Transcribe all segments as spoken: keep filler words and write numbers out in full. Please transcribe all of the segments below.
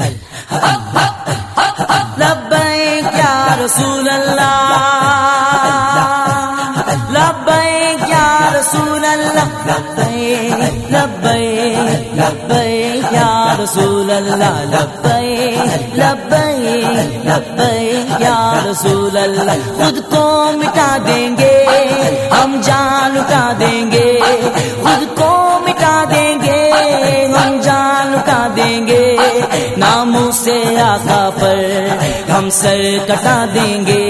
لبیک یا رسول اللہ، لبیک یا رسول اللہ، لبیک لبیک لبیک یا رسول اللہ، لبیک لبیک لبیک یا رسول اللہ۔ خود کو مٹا دیں گے ہم جان لٹا دیں گے، خود کو مٹا دیں گے ہم جان لٹا دیں گے، ناموں سے آقا پر ہم سر کٹا دیں گے۔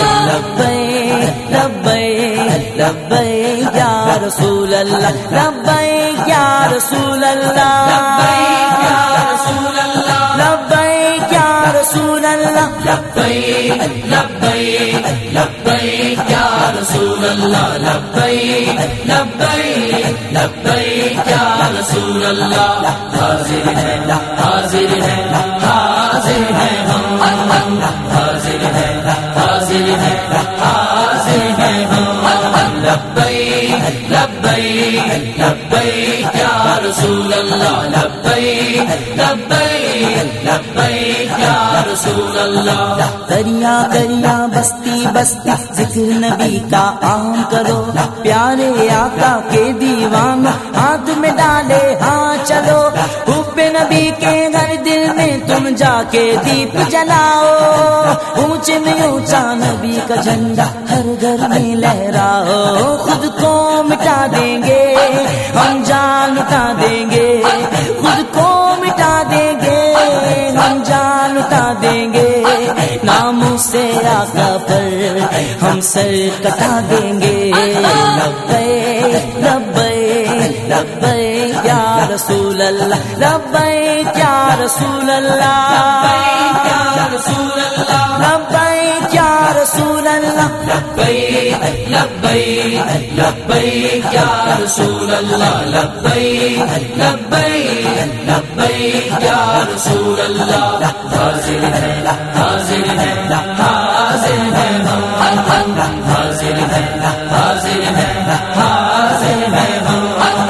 لبیک لبیک لبیک یا رسول اللہ، لبیک یا رسول اللہ، لبیک یا رسول اللہ، لبیک یا رسول اللہ، لبیک لبیک لبیک یا رسول اللہ، لبیک لبیک لبیک یا رسول اللہ۔ حاضر ہے حاضر ہے حاضر ہے ہم، حاضر ہے حاضر ہے حاضر ہے ہم، لبیک لبیک لبیک یا رسول اللہ، لبیک لبیک لبیک یا رسول اللہ۔ دریا دریا بستی بستی ذکر نبی کا عام کرو، پیارے آقا کے دیوان ہاتھ میں ڈالے ہاں چلو، حب نبی کے ہر دل میں تم جا کے دیپ جلاؤ، اونچے میں اونچا نبی کا جھنڈا ہر گھر میں لہراؤ، خود کو مٹا دیں گے ہم جان لٹا دیں گے، خود کو مٹا دیں گے ہم جان لٹا دیں گے، ناموں سے آقا پر ہم سر کٹا دیں گے۔ لبیک لبیک لبیک یا رسول اللہ، لبیک یا رسول اللہ، لبیک یا رسول اللہ، لبیک یا رسول اللہ، لبیک لبیک لبیک یا رسول اللہ، لبیک لبیک لبیک یا رسول اللہ۔ حاضر ہے حاضر ہے حاضر ہے ہم، حاضر ہے حاضر ہے حاضر ہے ہم،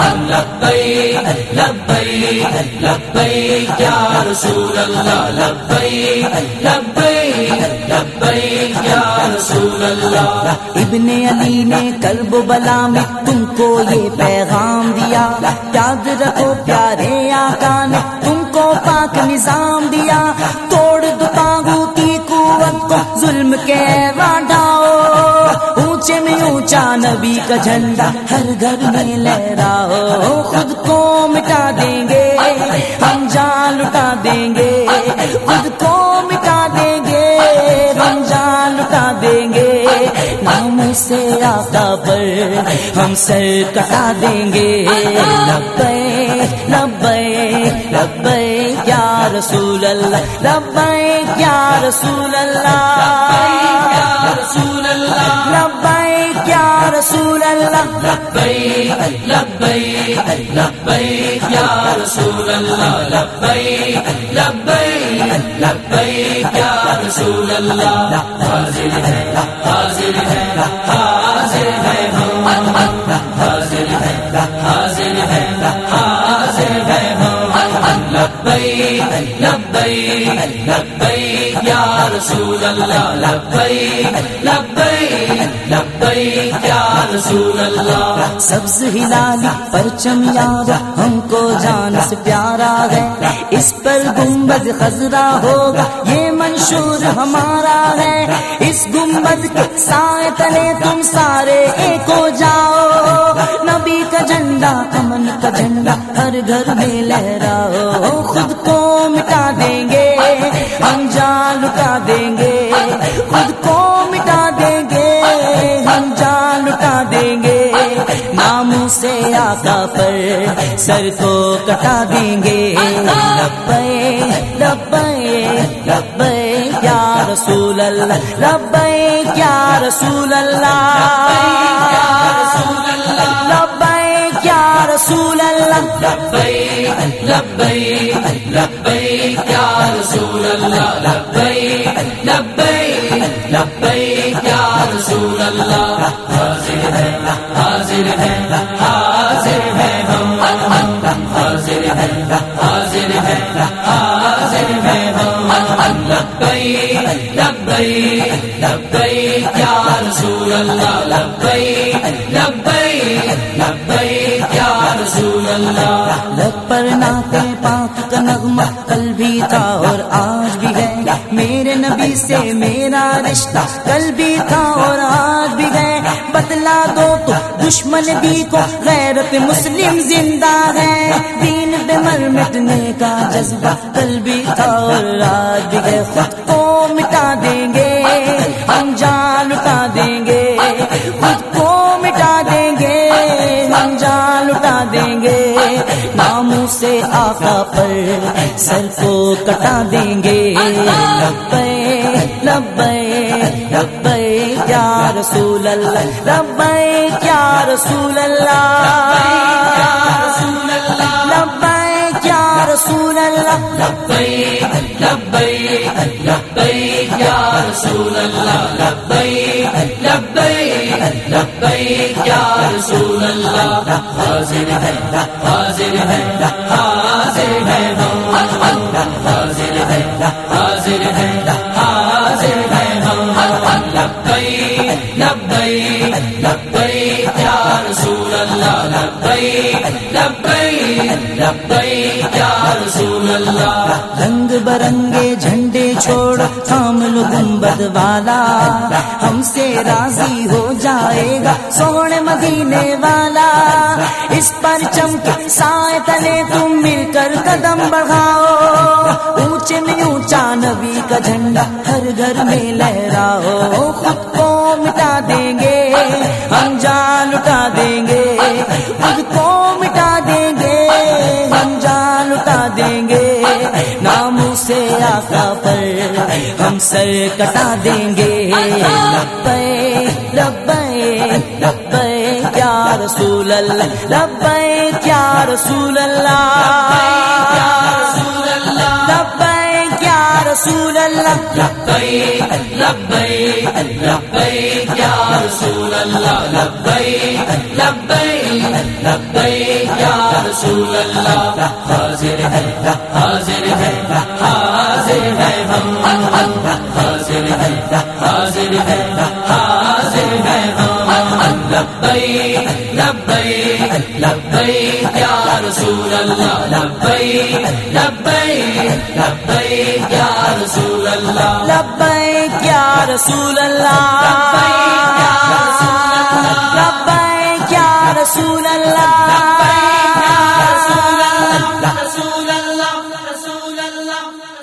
لبیک لبیک لبیک یا رسول اللہ، لبیک لبیک لبیک یا رسول اللہ۔ ابن علی نے کرب و بلا میں تم کو یہ پیغام دیا، یاد رکھو پیارے آقا نے تم کو پاک نظام دیا، توڑ دو طاغوت کی قوت کو ظلم کے ڈھاؤ، اونچے میں اونچا نبی کا جھنڈا ہر گھر میں لہراؤ، خود کو مٹا دیں گے ہم جان لٹا دیں گے، خود کو مٹا دیں گے ہم جان لٹا دیں گے، نام سے آقا پر ہم سر کٹا دیں گے۔ لبیک لبیک لبیک یا رسول اللہ، لبیک یا رسول اللہ، لبیک یا رسول اللہ، لبیک یا رسول اللہ، لبیک لبیک لبیک یا رسول اللہ، لبیک لبیک لبیک یا رسول اللہ۔ حاضر ہے حاضر ہے حاضر ہے ہم، حاضر ہے حاضر ہے حاضر ہے ہم، لبیک لبیک لبیک یا رسول اللہ، لبیک لبیک لبیک یا رسول اللہ۔ سبز ہلالی پرچم یار ہم کو جان سے پیارا ہے، اس پر گنبد خضرا ہوگا یہ منشور ہمارا ہے، اس گنبد کے سائے تلے تم سارے ایک ہو جاؤ، نبی کا جھنڈا امن کا جھنڈا ہر گھر میں لہراؤ، خود کو مٹا دیں گے ہم جان لٹا دیں گے، خود کو مٹا دیں گے ہم جان لٹا دیں گے، ناموں سے آقا پر سر کو کٹا دیں گے۔ لبیک لبیک لبیک یا رسول اللہ، لبیک یا رسول اللہ، لبیک یا رسول اللہ، لبیک یا رسول اللہ، لبیک لبیک لبیک یا رسول اللہ، لبیک لبیک لبیک یا رسول اللہ۔ حاضر ہے حاضر ہے حاضر ہے ہم، حاضر ہے حاضر ہے حاضر ہے لبیک لبیک یا رسول اللہ لبیک لبیک لبیک یا رسول اللہ لب پر نعت پاک کا نغمہ کل بھی تھا اور آج بھی ہے میرے نبی سے میرا رشتہ کل بھی تھا اور آج بھی ہے بتلا دو تو دشمن بھی کو غیرت مسلم زندہ ہے دین پہ مر مٹنے کا جذبہ کل بھی تھا اور آج بھی ہے خود کو مٹا دیں گے ہم جان لٹا دیں گے خود کو مٹا دیں گے ہم جان لٹا دیں گے ناموں سے آقا پر سر کو کٹا دیں گے لبیک لبیک لبیک یا رسول اللہ لبیک یا رسول اللہ لبیک یا رسول اللہ لبیک لبیک لبیک یا رسول اللہ لبیک لبیک لبیک یا رسول اللہ حاضر ہے حاضر ہے حاضر ہے ہم حاضر ہے حاضر ہے حاضر ہے ہم لبیک لبیک لبیک یا رسول اللہ لبیک لبیک لبیک یا رسول اللہ رنگ برنگے جھنڈے چھوڑ تھام لو گنبد والا ہم سے راضی ہو جائے گا سونے مدینے والا اس پر چمکے سائے تلے تم مل کر قدم بڑھاؤ اونچے میں اونچا نبی کا جھنڈا ہر گھر میں لہراؤ خود کو مٹا دیں گے ہم جان لٹا دیں گے خود کو مٹا دیں گے ہم جان لٹا دیں گے ناموں سے آقا پر ہم سر کٹا دیں گے لبیک لبیک لبیک یا رسول اللہ لبیک یا رسول اللہ لبیک یا رسول اللہ لبیک لبیک لبیک یا رسول اللہ لبیک لبیک لبیک یا رسول اللہ حاضر ہے حاضر ہے حاضر ہے ہم حاضر ہے حاضر ہے حاضر ہے ہم لبیک لبیک لبیک یا رسول اللہ لبیک لبیک لبیک یا رسول اللہ لبیک یا رسول اللہ لبیک یا رسول اللہ رسول اللہ رسول اللہ رسول اللہ